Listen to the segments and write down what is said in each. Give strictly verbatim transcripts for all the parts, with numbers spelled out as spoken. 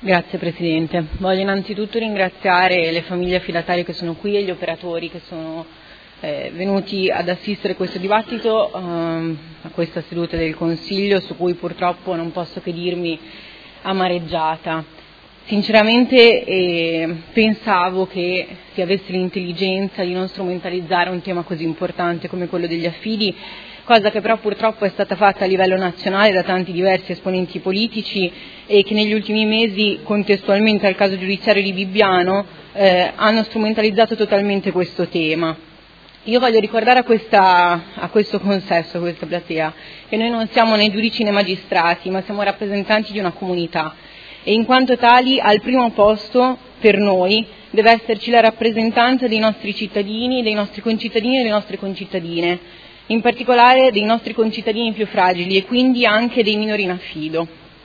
Grazie Presidente. Voglio innanzitutto ringraziare le famiglie affidatarie che sono qui e gli operatori che sono eh, venuti ad assistere a questo dibattito, ehm, a questa seduta del Consiglio, su cui purtroppo non posso che dirmi amareggiata. Sinceramente eh, pensavo che si avesse l'intelligenza di non strumentalizzare un tema così importante come quello degli affidi, cosa che però purtroppo è stata fatta a livello nazionale da tanti diversi esponenti politici e che negli ultimi mesi, contestualmente al caso giudiziario di Bibbiano, eh, hanno strumentalizzato totalmente questo tema. Io voglio ricordare a, questa, a questo consesso, a questa platea, che noi non siamo né giudici né magistrati, ma siamo rappresentanti di una comunità e in quanto tali al primo posto per noi deve esserci la rappresentanza dei nostri cittadini, dei nostri concittadini e delle nostre concittadine, in particolare dei nostri concittadini più fragili e quindi anche dei minori in affido.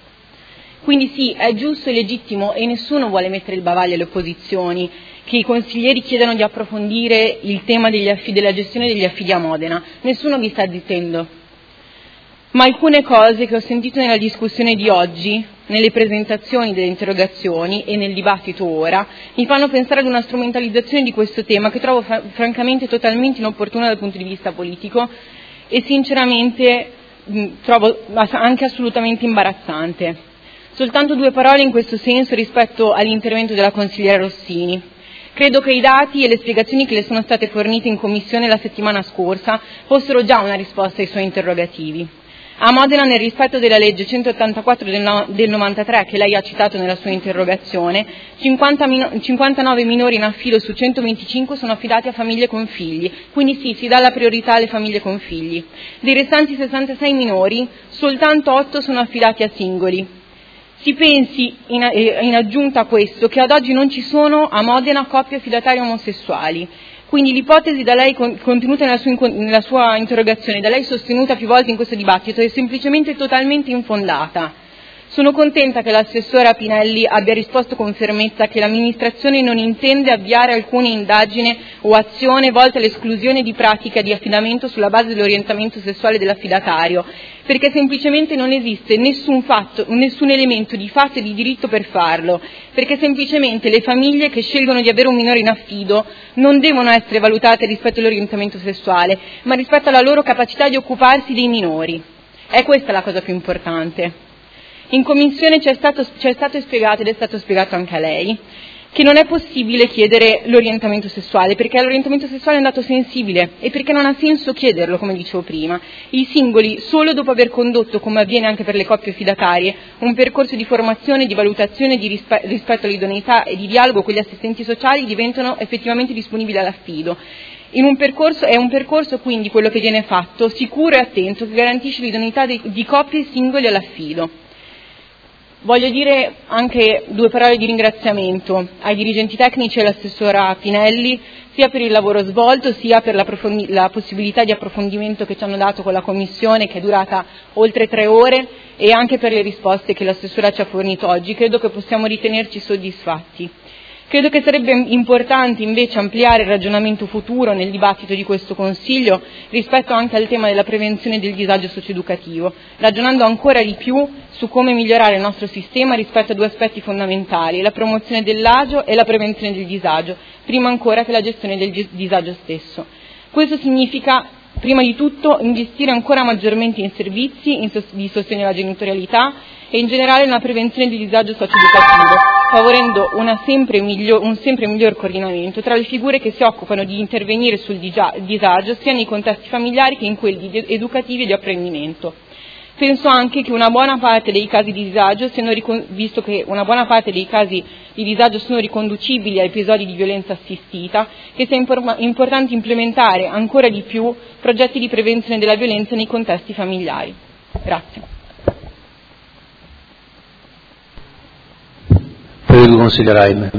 Quindi sì, è giusto e legittimo e nessuno vuole mettere il bavaglio alle opposizioni che i consiglieri chiedano di approfondire il tema degli affidi, della gestione degli affidi a Modena. Nessuno vi sta zittendo. Ma alcune cose che ho sentito nella discussione di oggi, nelle presentazioni delle interrogazioni e nel dibattito ora, mi fanno pensare ad una strumentalizzazione di questo tema che trovo fra- francamente totalmente inopportuna dal punto di vista politico e sinceramente mh, trovo anche assolutamente imbarazzante. Soltanto due parole in questo senso rispetto all'intervento della consigliera Rossini. Credo che i dati e le spiegazioni che le sono state fornite in commissione la settimana scorsa fossero già una risposta ai suoi interrogativi. A Modena, nel rispetto della legge centottantaquattro del, no, del novantatré che lei ha citato nella sua interrogazione, cinquanta mino, cinquantanove minori in affido su centoventicinque sono affidati a famiglie con figli, quindi sì, si dà la priorità alle famiglie con figli. Dei restanti sessantasei minori, soltanto otto sono affidati a singoli. Si pensi, in, in aggiunta a questo, che ad oggi non ci sono a Modena coppie affidatarie omosessuali. Quindi l'ipotesi da lei contenuta nella sua, nella sua interrogazione, da lei sostenuta più volte in questo dibattito, è semplicemente totalmente infondata. Sono contenta che l'assessora Pinelli abbia risposto con fermezza che l'amministrazione non intende avviare alcuna indagine o azione volta all'esclusione di pratica di affidamento sulla base dell'orientamento sessuale dell'affidatario, perché semplicemente non esiste nessun fatto, nessun elemento di fatto e di diritto per farlo, perché semplicemente le famiglie che scelgono di avere un minore in affido non devono essere valutate rispetto all'orientamento sessuale, ma rispetto alla loro capacità di occuparsi dei minori. È questa la cosa più importante. In commissione ci è stato, ci è stato spiegato, ed è stato spiegato anche a lei, che non è possibile chiedere l'orientamento sessuale, perché l'orientamento sessuale è un dato sensibile e perché non ha senso chiederlo, come dicevo prima. I singoli, solo dopo aver condotto, come avviene anche per le coppie affidatarie, un percorso di formazione, di valutazione, di rispe- rispetto all'idoneità e di dialogo con gli assistenti sociali, diventano effettivamente disponibili all'affido. In un percorso, è un percorso quindi quello che viene fatto, sicuro e attento, che garantisce l'idoneità di, di coppie singoli all'affido. Voglio dire anche due parole di ringraziamento ai dirigenti tecnici e all'assessora Pinelli, sia per il lavoro svolto, sia per la, la possibilità di approfondimento che ci hanno dato con la Commissione, che è durata oltre tre ore, e anche per le risposte che l'assessora ci ha fornito oggi. Credo che possiamo ritenerci soddisfatti. Credo che sarebbe importante invece ampliare il ragionamento futuro nel dibattito di questo Consiglio rispetto anche al tema della prevenzione del disagio socioeducativo, ragionando ancora di più su come migliorare il nostro sistema rispetto a due aspetti fondamentali, la promozione dell'agio e la prevenzione del disagio, prima ancora che la gestione del disagio stesso. Questo significa, prima di tutto, investire ancora maggiormente in servizi in sos- di sostegno alla genitorialità e in generale una prevenzione del disagio socioeducativo, favorendo una sempre miglior, un sempre miglior coordinamento tra le figure che si occupano di intervenire sul disagio sia nei contesti familiari che in quelli educativi e di apprendimento. Penso anche che una buona parte dei casi di disagio, siano ricon- visto che una buona parte dei casi di disagio sono riconducibili a episodi di violenza assistita, che sia impor- importante implementare ancora di più progetti di prevenzione della violenza nei contesti familiari. Grazie. Prego, consigliere Raime.